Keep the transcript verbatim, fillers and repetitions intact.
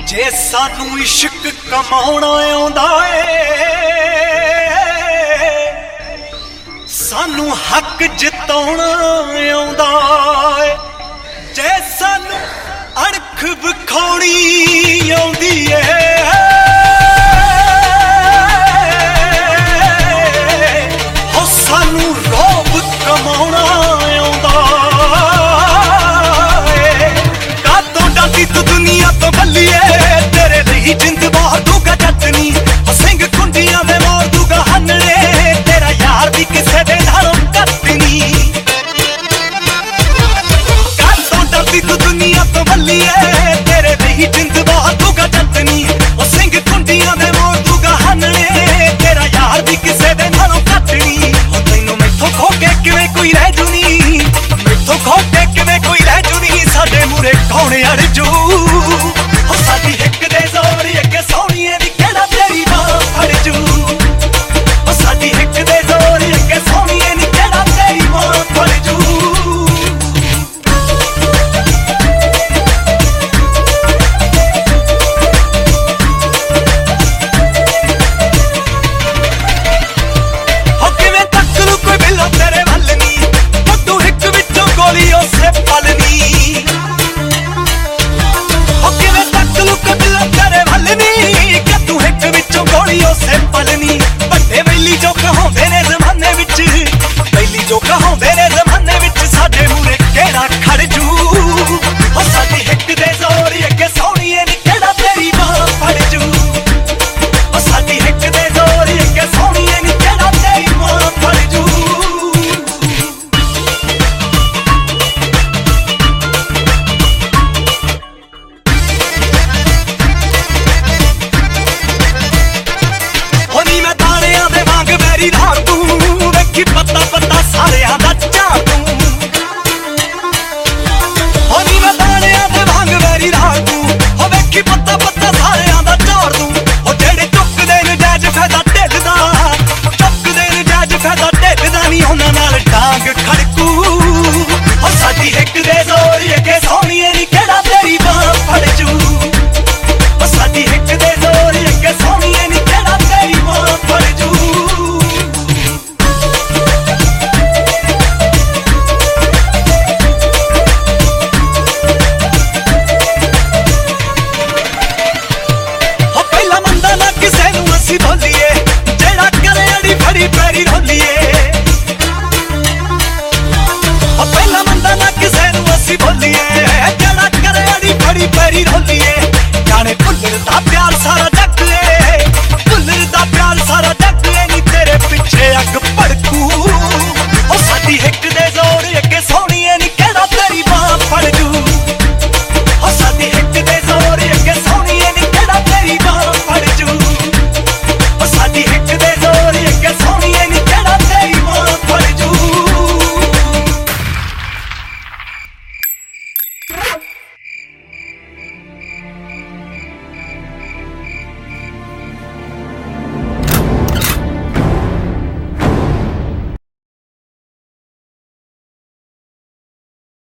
ਜੇ ਸਾਨੂੰ ਇਸ਼ਕ ਕਮਾਉਣਾ ਆਉਂਦਾ ਏ ਸਾਨੂੰ ਹੱਕ ਜਿਤਾਉਣਾ ਆਉਂਦਾ ਏ ਜੇ ਸਾਨੂੰ ਅਣਖ ਵਿਖਾਉਣੀ ਆਉਂਦੀ ਏ ਹੋ ਸਾਨੂੰ ਰੋਬ ਕਮਾਉਣਾ ਆਉਂਦਾ ਏ ਕਾਤੋਂ ਡਾਂਦੀ ਤੂੰ ਦੁਨੀਆ ਤੋਂ ਬੱਲੀਏ ਤੇਰੇ ਲਈ ਜਿੰਦ ਬਾਹਰ ਦੂਗਾ ਜੱਟਨੀ ਹੋ ਸਿੰਘ ਕੁੰਡੀਆਂ ਦੇ ਮੋਰ ਦੂਗਾ ਹੰਨੜੇ ਤੇਰਾ ਯਾਰ ਵੀ ਕਿਸੇ ਦੇ ਨਾਲੋਂ ਘੱਟ ਨਹੀਂ ਕਾਤੋਂ ਡਾਂਦੀ ਤੂੰ ਦੁਨੀਆ ਤੋਂ ਬੱਲੀਏ ਤੇਰੇ ਲਈ ਜਿੰਦ ਬਾਹਰ ਦੂਗਾ ਜੱਟਨੀ ਹੋ ਸਿੰਘ ਕੁੰਡੀਆਂ ਦੇ ਮੋਰ ਦੂਗਾ ਹੰਨੜੇ ਤੇਰਾ ਯਾਰ ਵੀ ਕਿਸੇ ਦੇ ਨਾਲੋਂ ਘੱਟ ਨਹੀਂ ਹੋ ਤੈਨੂੰ ਮੈਥੋਂ ਖੋ ਕੇ ਕਿਵੇਂ ਕੋਈ ਰਹਿ ਜੂ ਨੀ ਮੈਥੋਂ ਖੋ ਕੇ ਕਿਵੇਂ ਕੋਈ ਰਹਿ ਜੂ ਨੀ ਸਾਡੇ ਮੂਰੇ ਕੌਣ ਅੜ ਜੂ ਹੋ ਸਾਡੀ ਹਿੱਕ ਦੇ ਜ਼ੋਰ ਅੱਗੇ ਸੋਹਣੀਏ ਵੀ ਕਿਹੜਾ ਤੇਰੀ ਬਾਹ ਫੜ ਜੂ ਹੋ ਸਾਡੀ ਹਿੱਕ ਦੇ ਜ਼ੋਰ ਅੱਗੇ ਸੋਹਣੀਏ ਨੀ ਕਿਹੜਾ ਤੇਰੀ ਬਾਹ ਫੜ ਜੂ ਹੋ ਕਿਵੇਂ ਤੱਕ ਲੂ ਕੋਈ ਬਿੱਲੋ ਤੇਰੇ ਵੱਲ ਨੀ ਤੂੰ ਹਿੱਕ ਵਿੱਚੋਂ ਗੋਲੀ ਉਸੇ ਪਲ ਨੀ ਹੋ ਕਿਵੇਂ ਤੱਕ ਲੂ ਕੋਈ ਬਿੱਲੋ ਤੇਰੇ ਵੱਲ ਨੀ ਕਿ ਤੂੰ ਹਿੱਕ ਵਿੱਚੋਂ ਗੋਲੀ ਉਸੇ ਪਲ ਨੀ ਵੱਡੇ ਵੈਲੀ ਜੋ ਕਹਾਉਂਦੇ ਨੇ ਜ਼ਮਾਨੇ ਵਿੱਚ ਵੈਲੀ ਜੋ ਕਹਾਉਂਦੇ ਨੇ ਜ਼ਮਾਨੇ ਵਿੱਚ ਸਾਡੇ ਮੂਰੇ ਕਿਹੜਾ ਖੜ ਜੂ ਹੋ ਸਾਡੀ ਹਿੱਕ ਦੇ ਜ਼ੋਰ ਅੱਗੇ ਸੋਹਣੀਏ ਨੀ ਕਿਹੜਾ ਤੇਰੀ ਬਾਹ ਫੜ ਜੂ ਹੋ ਸਾਡੀ ਹਿੱਕ ਦੇ ਜ਼ੋਰ ਅੱਗੇ ਸੋਹਣੀਏ ਨੀ ਕਿਹੜਾ ਤੇਰੀ ਬਾਹ ਫੜ ਜੂ ਹੋਣੀ ਮੈਂ ਤਾਰਿਆਂ ਦੇ ਵਾਂਗ ਵੈਰੀ ਰਾਤ ਤੂੰ ਵੇਖੀ ਪੱਤਾ ਪੱਤਾ ਸਾਰਿਆਂ ਦਾ ਝਾੜ ਤੂੰ ਹੋਣੀ ਮੈਂ ਤਾਰਿਆਂ ਦੇ ਵਾਂਗ ਵੈਰੀ ਰਾਤ ਤੂੰ ਹੋ ਵੇਖੀ ਪੱਤਾ ਪੱਤਾ ਸਾਰਿਆਂ ਦਾ ਝਾੜ ਤੂੰ ਉਹ ਜਿਹੜੇ ਚੁੱਕਦੇ ਨੇ ਜਾਇਜ਼ ਫਾਇਦਾ ਢਿੱਲ ਦਾ ਚੁੱਕਦੇ ਨੇ ਜਾਇਜ਼ ਫਾਇਦਾ ਢਿੱਲ ਦਾ ਨਹੀਂ ਉਹਨਾਂ ਨਾਲ ਡਾਂਗ ਖੜਕੂ ਹੋ ਸਾਡੀ ਹਿੱਕ ਦੇ ਜ਼ੋਰ ਅੱਗੇ ਸੋਹਣੀਏ ਨੀ ਕਿਹੜਾ ਤੇਰੀ ਬਾਹ ਫੜ ਜੂ ਹੋ ਸਾਡੀ ਹਿੱਕ ਦੇ ਜ਼ੋਰ ਅੱਗੇ ਸੋਹਣੀਏ ਨੀ ਕਿਹੜਾ ਤੇਰੀ ਬਾਹ ਫੜ ਜੂ ਹੋ ਪਹਿਲਾ ਮੰਦਾ ਨਾ ਕਿਸੇ ਨੂੰ ਅਸੀਂ ਬੋਲੀਏ ਜਿਹੜਾ ਕਰੇ ਅੜੀ ਫੜੀ ਪੈਰੀ ਰੋਲੀਏ ਹੋ ਪਹਿਲਾ ਮੰਦਾ ਨਾ ਕਿਸੇ ਨੂੰ ਅਸੀਂ ਬੋਲੀਏ ਜਿਹੜਾ ਕਰੇ ਅੜੀ ਫੜੀ ਪੈਰੀ ਰੋਲੀਏ ਜਾਣੇ ਭੁੱਲਣ ਦਾ ਪਿਆਰ ਸਾਰਾ